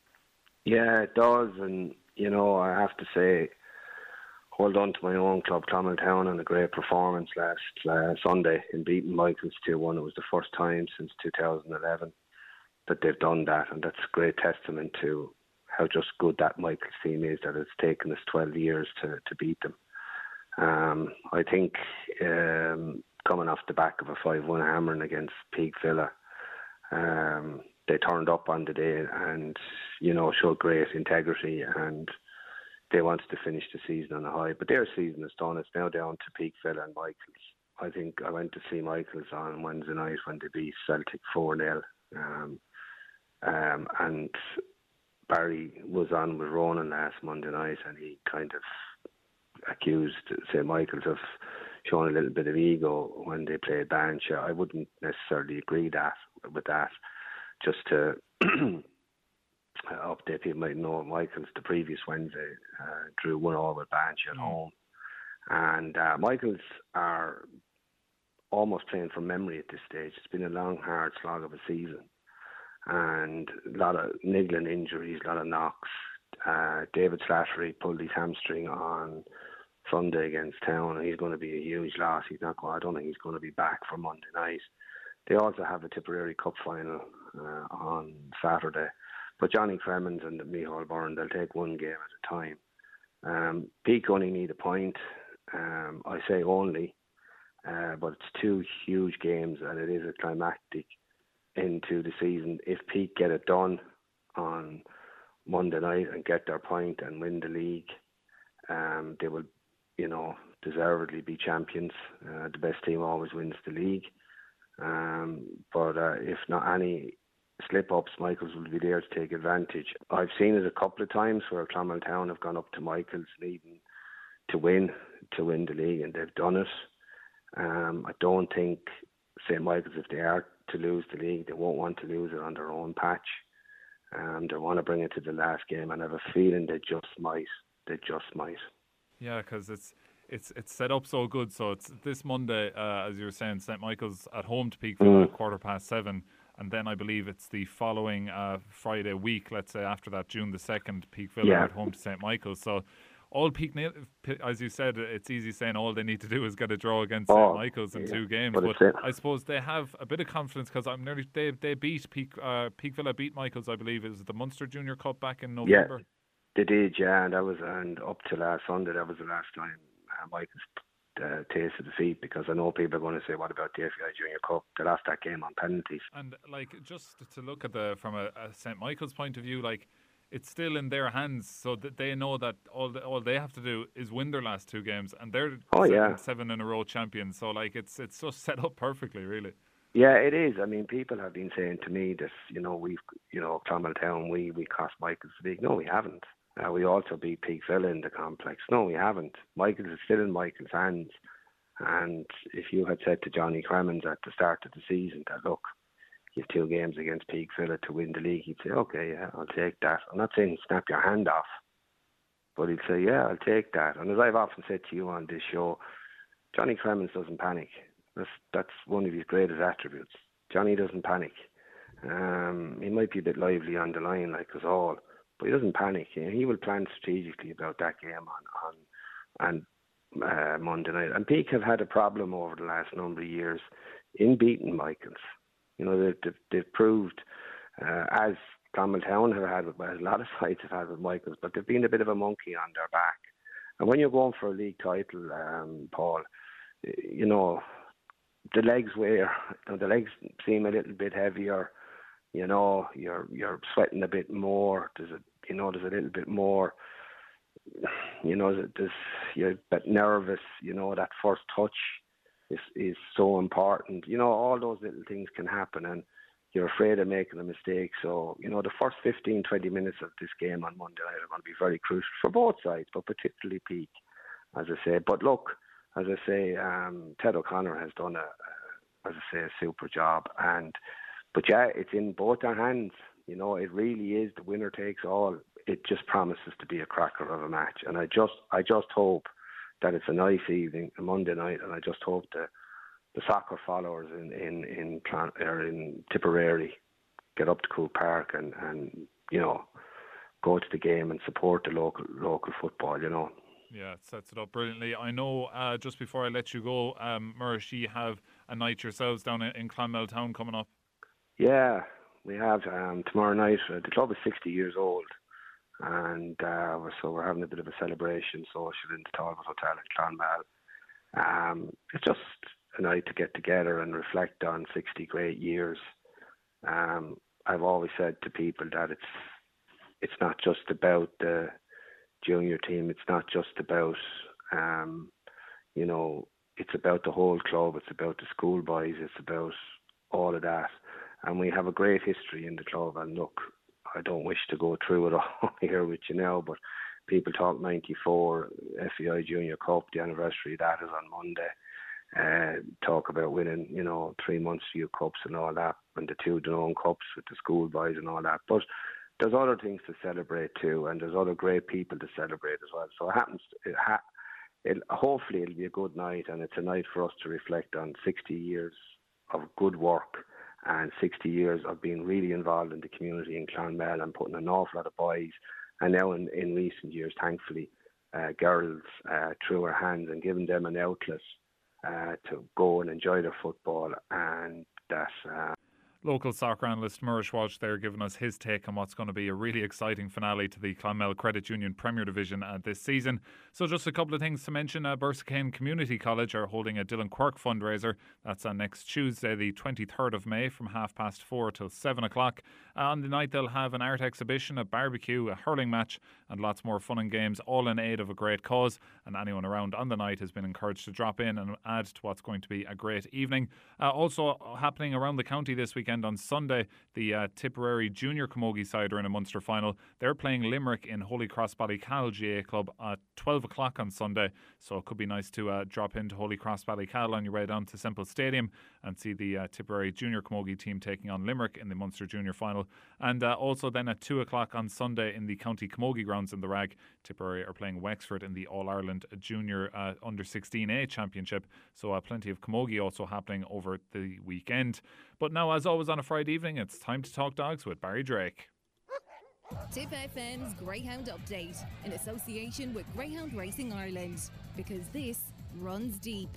E: Yeah, it does, and you know, I have to say, hold on to my own club, Clonmel Town, on a great performance last uh, Sunday in beating Michael's two one. It was the first time since two thousand eleven that they've done that, and that's a great testament to how just good that Michael's team is, that it's taken us twelve years to, to beat them. Um, I think um, coming off the back of a five one hammering against Peak Villa, um, they turned up on the day and, you know, showed great integrity, and they wanted to finish the season on a high. But their season is done. It's now down to Peak Villa and Michael's. I think I went to see Michael's on Wednesday night when they beat Celtic four nil. Um, um, and Barry was on with Ronan last Monday night, and he kind of accused Saint Michael's of showing a little bit of ego when they played Banshee. I wouldn't necessarily agree that with that. Just to update people might know, Michael's the previous Wednesday uh, drew one all with Banshee at mm. home, and uh, Michael's are almost playing from memory at this stage. It's been a long, hard slog of a season, and a lot of niggling injuries, a lot of knocks. Uh, David Slattery pulled his hamstring on Sunday against Town, and he's going to be a huge loss. He's not going. I don't think he's going to be back for Monday night. They also have a Tipperary Cup final uh, on Saturday, but Johnny Cremens and Micheál Byrne, they'll take one game at a time. Um, Peak only need a point. Um, I say only, uh, but it's two huge games, and it is a climactic into the season. If Peak get it done on Monday night and get their point and win the league, um, they will, you know, deservedly be champions. Uh, the best team always wins the league. Um, but uh, if not any slip-ups, Michael's will be there to take advantage. I've seen it a couple of times where Clonmel Town have gone up to Michael's needing to win, to win the league, and they've done it. Um, I don't think Saint Michael's, if they are to lose the league, they won't want to lose it on their own patch. Um, they want to bring it to the last game, and I have a feeling they just might. They just might.
A: Yeah, because it's it's it's set up so good. So it's this Monday, uh, as you were saying, Saint Michael's at home to Peak Villa mm. at quarter past seven, and then I believe it's the following uh, Friday week. Let's say after that, June the second, Peak Villa yeah. at home to Saint Michael's. So all Peak, as you said, it's easy saying all they need to do is get a draw against oh, Saint Michael's in yeah, two games. But, but I suppose they have a bit of confidence because I'm nearly they they beat Peak uh, Peak Villa beat Michael's. I believe it was the Munster Junior Cup back in November.
E: Yeah, they did. Yeah, and that was and up to last Sunday, that was the last time uh, Michael's uh, tasted defeat, because I know people are going to say, what about the F A I Junior Cup? They lost that game on penalties.
A: And like, just to look at the from a, a Saint Michael's point of view, like, it's still in their hands, so that they know that all the, all they have to do is win their last two games, and they're
E: oh,
A: seven,
E: yeah.
A: seven in a row champions. So like, it's it's just set up perfectly, really.
E: Yeah, it is. I mean, people have been saying to me that, you know, we've, you know, Clonmel Town, we we cost Michael's the league. No, we haven't. Uh, we also beat Peakville in the complex. No, we haven't. Michael's is still in Michael's hands. And if you had said to Johnny Cremens at the start of the season that, look, you have two games against Peakville to win the league, he'd say, okay, yeah, I'll take that. I'm not saying snap your hand off, but he'd say, yeah, I'll take that. And as I've often said to you on this show, Johnny Cremens doesn't panic. That's, that's one of his greatest attributes. Johnny doesn't panic. Um, he might be a bit lively on the line like us all, but he doesn't panic. He will plan strategically about that game on, on and uh, Monday night. And Peak have had a problem over the last number of years in beating Michaels. You know, they've, they've, they've proved, uh, as Clonmel have had, with, as a lot of sides have had with Michaels, but they've been a bit of a monkey on their back. And when you're going for a league title, um, Paul, you know, the legs wear, you know, the legs seem a little bit heavier. You know, you're you're sweating a bit more. There's a you know there's a little bit more. You know, there's you're a bit nervous. You know, that first touch is is so important. You know, all those little things can happen, and you're afraid of making a mistake. So, you know, the first fifteen, twenty minutes of this game on Monday night are going to be very crucial for both sides, but particularly Peak, as I say. But look, as I say, um, Ted O'Connor has done a, a, as I say, a super job, and. But yeah, it's in both our hands. You know, it really is the winner takes all. It just promises to be a cracker of a match, and I just, I just hope that it's a nice evening, a Monday night, and I just hope the the soccer followers in in in, or in Tipperary get up to Coop Park and, and you know go to the game and support the local local football. You know.
A: Yeah, it sets it up brilliantly. I know, uh, just before I let you go, um, Mursh, you have a night yourselves down in, in Clonmel Town coming up.
E: Yeah, we have um, tomorrow night. Uh, the club is sixty years old, and uh, so we're having a bit of a celebration social in the Talbot Hotel at Clonmel. Um, it's just a night to get together and reflect on sixty great years. Um, I've always said to people that it's it's not just about the junior team. It's not just about um, you know. It's about the whole club. It's about the schoolboys. It's about all of that. And we have a great history in the club. And look, I don't wish to go through it all here with you now, but people talk ninety-four F E I Junior Cup, the anniversary of that is on Monday. Uh, talk about winning, you know, three Munster Cups and all that, and the two Danone Cups with the schoolboys and all that. But there's other things to celebrate too, and there's other great people to celebrate as well. So it happens. It ha- it, hopefully it'll be a good night, and it's a night for us to reflect on sixty years of good work. And sixty years of being really involved in the community in Clonmel and putting an awful lot of boys, and now in, in recent years, thankfully, uh, girls uh, through our hands and giving them an outlet uh, to go and enjoy their football. And that. Uh,
A: Local soccer analyst Mursh Walsh there giving us his take on what's going to be a really exciting finale to the Clonmel Credit Union Premier Division uh, this season. So just a couple of things to mention. Uh, Bursacane Community College are holding a Dylan Quirk fundraiser. That's on next Tuesday, the twenty-third of May, from half past four till seven o'clock. Uh, on the night they'll have an art exhibition, a barbecue, a hurling match and lots more fun and games, all in aid of a great cause. And anyone around on the night has been encouraged to drop in and add to what's going to be a great evening. Uh, also happening around the county this weekend on Sunday, the uh, Tipperary Junior Camogie side are in a Munster final. They're playing Limerick in Holy Cross Ballycal G A Club at twelve o'clock on Sunday, so it could be nice to uh, drop into Holy Cross Ballycal on your way down to Semple Stadium and see the uh, Tipperary Junior Camogie team taking on Limerick in the Munster Junior final. And uh, also then at two o'clock on Sunday in the County Camogie grounds in the Rag, Tipperary are playing Wexford in the All-Ireland Junior uh, Under sixteen A Championship, so uh, plenty of camogie also happening over the weekend. But now, as always on a Friday evening, it's time to talk dogs with Barry Drake.
F: Tip F M's Greyhound Update in association with Greyhound Racing Ireland, because this runs deep.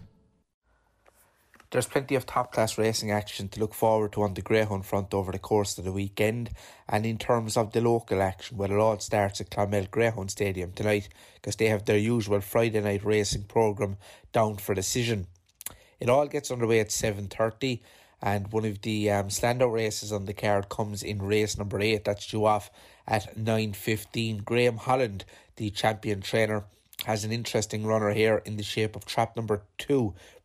G: There's plenty of top-class racing action to look forward to on the Greyhound front over the course of the weekend. And in terms of the local action, well, it all starts at Clonmel Greyhound Stadium tonight, because they have their usual Friday night racing programme down for decision. It all gets underway at seven thirty, and one of the um, standout races on the card comes in race number eight. That's due off at nine fifteen. Graham Holland, the champion trainer, has an interesting runner here in the shape of trap number two,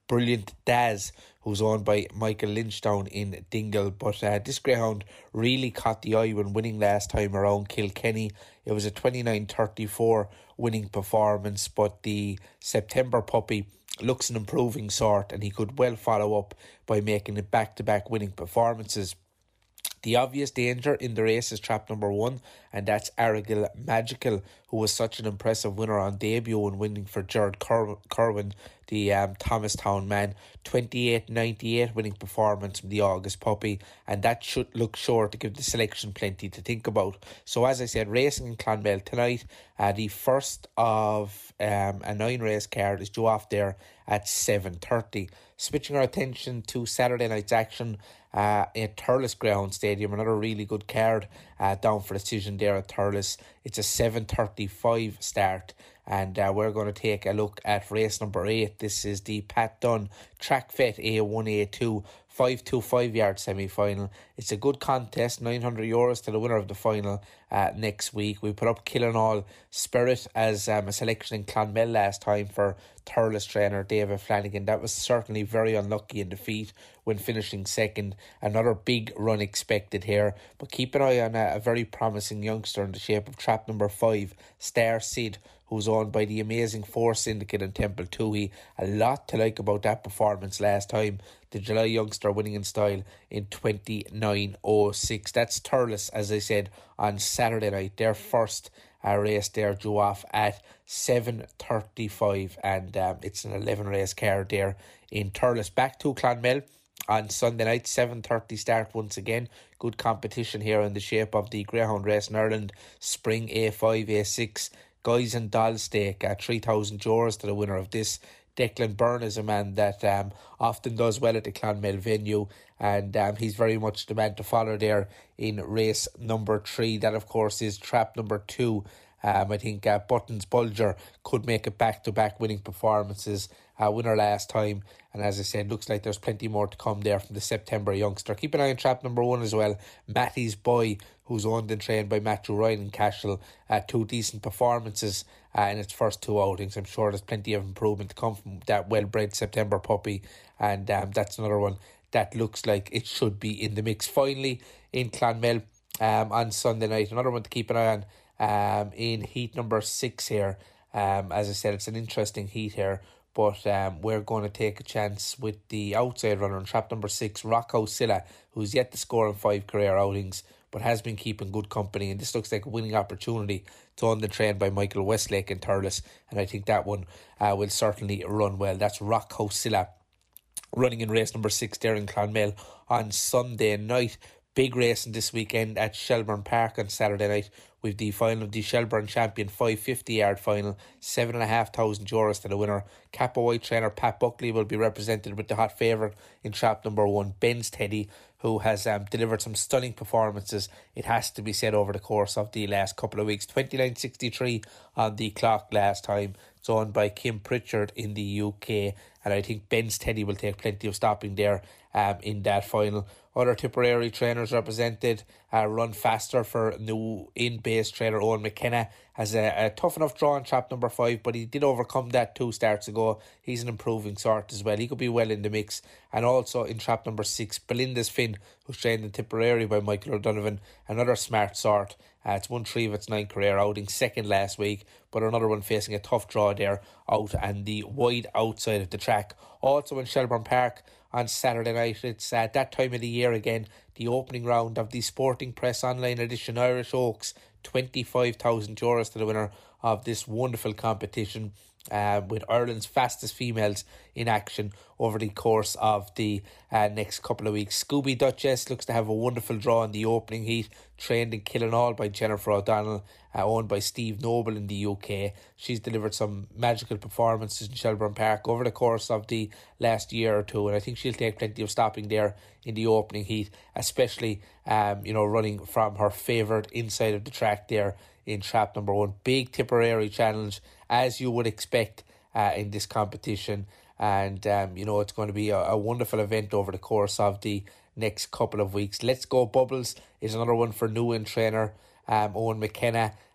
G: Brilliant Daz, who's owned by Michael Lynch down in Dingle. But uh, this greyhound really caught the eye when winning last time around Kilkenny. It was a twenty-nine thirty-four winning performance, but the September puppy looks an improving sort, and he could well follow up by making it back-to-back winning performances. The obvious danger in the race is trap number one, and that's Aragil Magical, who was such an impressive winner on debut and winning for Gerard Cur- Kerwin, the um, Thomastown man. twenty-eight ninety-eight winning performance from the August puppy, and that should look sure to give the selection plenty to think about. So as I said, racing in Clonmel tonight, uh, the first of um, a nine race card is due off there at seven thirty. Switching our attention to Saturday night's action uh, at Thurles Greyhound Stadium, another really good card uh, down for decision there at Thurles. It's a seven thirty-five start, and uh, we're going to take a look at race number eight. This is the Pat Dunn Track Fet A one A two five twenty-five yard semi-final. It's a good contest, nine hundred euros to the winner of the final uh, next week. We put up Killinall Spirit as um, a selection in Clonmel last time for Thurles trainer David Flanagan. That was certainly very unlucky in defeat when finishing second. Another big run expected here, but keep an eye on a, a very promising youngster in the shape of trap number five, Star Sid, who's owned by the amazing Four Syndicate and Temple Toohey. A lot to like about that performance last time. The July youngster winning in style in twenty-nine oh six. That's Thurles, as I said, on Saturday night. Their first uh, race there due off at seven thirty-five, and um, it's an eleven race card there in Thurles. Back to Clonmel on Sunday night, seven thirty start once again. Good competition here in the shape of the Greyhound Race in Ireland Spring A five A six Guys and Dolls stake at three thousand euros to the winner of this. Declan Byrne is a man that um, often does well at the Clonmel venue, and um, he's very much the man to follow there in race number three. That, of course, is trap number two. Um, I think uh, Buttons Bulger could make it back-to-back winning performances. Uh, winner last time, and as I said, looks like there's plenty more to come there from the September youngster. Keep an eye on trap number one as well, Matty's Boy, who's owned and trained by Matthew Ryan in Cashel. Uh, two decent performances uh, in its first two outings. I'm sure there's plenty of improvement to come from that well-bred September puppy, and um, that's another one that looks like it should be in the mix. Finally, in Clonmel um, on Sunday night, another one to keep an eye on um, in heat number six here. Um, as I said, it's an interesting heat here, but um, we're going to take a chance with the outside runner in trap number six, Rocco Silla, who's yet to score in five career outings, but has been keeping good company, and this looks like a winning opportunity to own the train by Michael Westlake in Thurles, and I think that one uh, will certainly run well. That's Rocco Silla running in race number six there in Clonmel on Sunday night. Big racing this weekend at Shelburne Park on Saturday night with the final of the Shelburne Champion five fifty yard final, seven and a half thousand euros to the winner. Kappa White trainer Pat Buckley will be represented with the hot favourite in trap number one, Ben's Teddy, who has um, delivered some stunning performances, it has to be said, over the course of the last couple of weeks. twenty-nine sixty-three on the clock last time. It's owned by Kim Pritchard in the U K, and I think Ben's Teddy will take plenty of stopping there um, in that final. Other Tipperary trainers represented, uh, Run Faster for new in-base trainer Owen McKenna has a, a tough enough draw in trap number five, but he did overcome that two starts ago. He's an improving sort as well. He could be well in the mix. And also in trap number six, Belinda's Finn, who's trained in Tipperary by Michael O'Donovan, another smart sort. Uh, it's won three of its nine career outings, second last week, but another one facing a tough draw there out and the wide outside of the track. Also in Shelburne Park on Saturday night, it's uh, that time of the year again, the opening round of the Sporting Press Online Edition Irish Oaks, twenty-five thousand euros to the winner of this wonderful competition, uh, with Ireland's fastest females in action over the course of the uh, next couple of weeks. Scooby Duchess looks to have a wonderful draw in the opening heat, trained in Killinall by Jennifer O'Donnell, uh, owned by Steve Noble in the U K. She's delivered some magical performances in Shelburne Park over the course of the last year or two, and I think she'll take plenty of stopping there in the opening heat, especially um, you know, running from her favourite inside of the track there in trap number one. Big Tipperary challenge, as you would expect uh, in this competition, and um, you know, it's going to be a, a wonderful event over the course of the next couple of weeks. Let's Go Bubbles is another one for new in trainer um, Owen McKenna.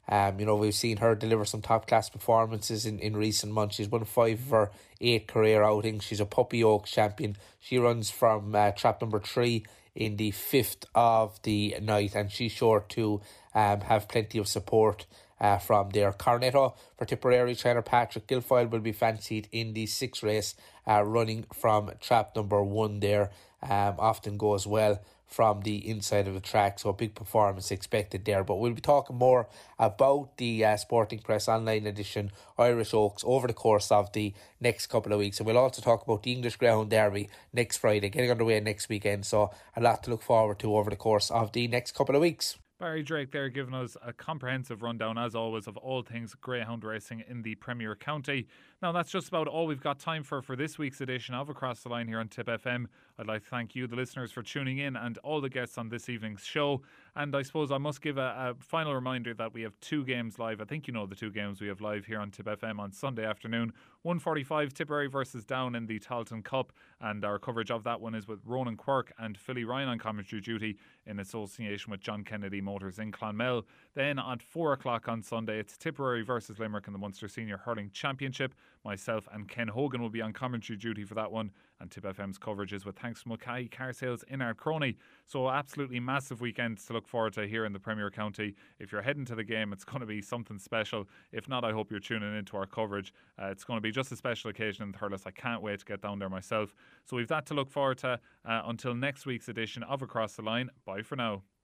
G: Um, you know, we've seen her deliver some top-class performances in, in recent months. She's won five of her eight career outings. She's a Puppy Oaks champion. She runs from uh, trap number three in the fifth of the night, and she's sure to um, have plenty of support uh, from there. Cornetto for Tipperary trainer Patrick Guilfoyle will be fancied in the sixth race, uh, running from trap number one there. Um, often goes well from the inside of the track, so a big performance expected there. But we'll be talking more about the uh, Sporting Press Online edition Irish Oaks over the course of the next couple of weeks, and we'll also talk about the English Greyhound Derby next Friday, getting underway next weekend, so a lot to look forward to over the course of the next couple of weeks.
A: Barry Drake there giving us a comprehensive rundown, as always, of all things greyhound racing in the Premier County. Now, that's just about all we've got time for for this week's edition of Across the Line here on Tip F M. I'd like to thank you, the listeners, for tuning in, and all the guests on this evening's show. And I suppose I must give a, a final reminder that we have two games live. I think you know the two games we have live here on Tip F M on Sunday afternoon. one forty-five Tipperary versus Down in the Tailteann Cup, and our coverage of that one is with Ronan Quirk and Philly Ryan on commentary duty in association with John Kennedy Motors in Clonmel. Then at four o'clock on Sunday, it's Tipperary versus Limerick in the Munster Senior Hurling Championship. Myself and Ken Hogan will be on commentary duty for that one, and Tip F M's coverage is with thanks from Mulcahy Car Sales in Ardcroney. So absolutely massive weekends to look forward to here in the Premier County. If you're heading to the game, it's going to be something special. If not, I hope you're tuning into our coverage. Uh, it's going to be just a special occasion in Thurles. I can't wait to get down there myself. So we've that to look forward to uh, until next week's edition of Across the Line. Bye for now.